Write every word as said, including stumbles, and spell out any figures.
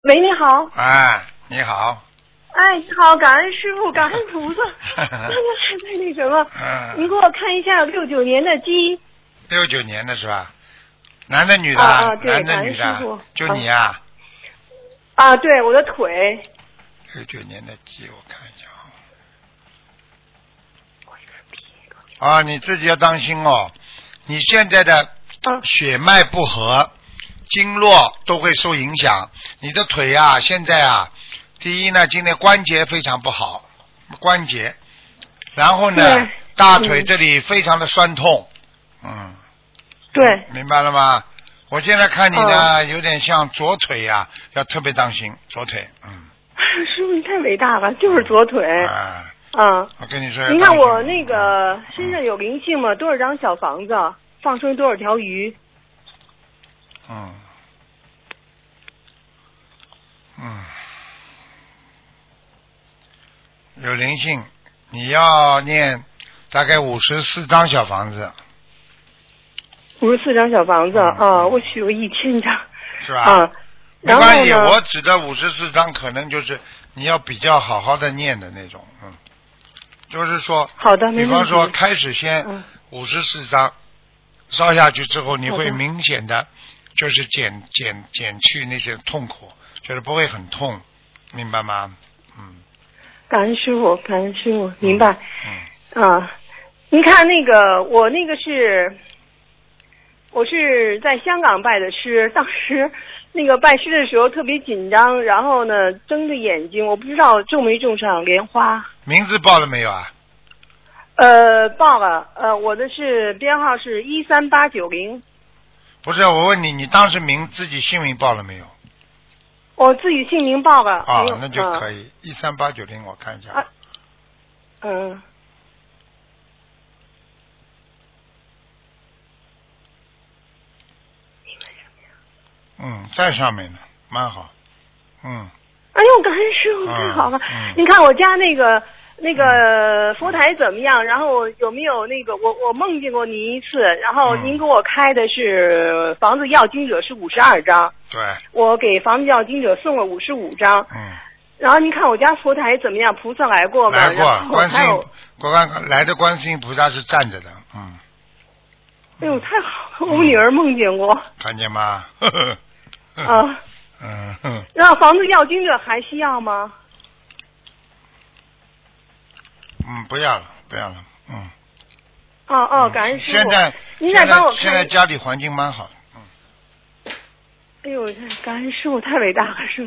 喂，你好。 哎，你好。 哎，你好，感恩师傅，感恩菩萨。那个是在那什么， 嗯， 您给我看一下六九年的鸡。 六九年的是吧？男的女的？ 啊啊，对， 男的感恩女的？ 师傅。 就你啊？ 啊，对，我的腿。 六九年的鸡，我看一下啊。啊，你自己要当心哦，你现在的血脉不和，经络都会受影响。你的腿啊，现在啊，第一呢，今天关节非常不好，关节，然后呢，大腿这里非常的酸痛，嗯， 对， 明白了吗？我现在看你呢，哦、有点像左腿呀、啊，要特别当心左腿，嗯。 师傅，你太伟大了，就是左腿。 啊。 嗯。 我跟你说。 您看我那个身上有灵性吗？多少张小房子？放生多少条鱼？ 嗯。嗯。有灵性，你要念大概五十四张小房子。 五十四张小房子啊、嗯哦！我许了一千张。 是吧？ 啊。 没关系，我指的五十四张可能就是你要比较好好的念的那种，嗯，就是说， 好的， 比方说开始先五十四张，烧下去之后，你会明显的，就是减减减去那些痛苦，就是不会很痛，明白吗？嗯。 感恩师傅，感恩师傅，明白。嗯。啊，您看那个，我那个是，我是在香港拜的师，当时。那个拜师的时候特别紧张，然后呢睁着眼睛，我不知道种没种上莲花。 名字报了没有啊？ 呃，报了，呃，我的是编号是一三八九零。 不是，我问你，你当时名自己姓名报了没有？ 我自己姓名报了。 啊，那就可以，一三八九零，我看一下。 啊、嗯。 嗯，在上面呢，蛮好。嗯。 哎呦，感恩师傅，太好了！嗯、您看我家那个那个佛台怎么样？然后有没有那个我我梦见过您一次，然后您给我开的是房子要经者是五十二张。 对。 我给房子要经者送了五十五张。 嗯。然后您看我家佛台怎么样？菩萨来过吗？ 来过，观世音，观来的观世音菩萨是站着的，嗯。 哎呦，太好了！我女儿梦见过。 看见吗？ 啊， 嗯哼。 那房子要经者还需要吗？ 嗯，不要了，不要了，嗯。 哦哦，感恩师傅。 现在， 您再帮我看。 现在家里环境蛮好。 嗯。哎呦，感恩师傅太伟大了，师傅。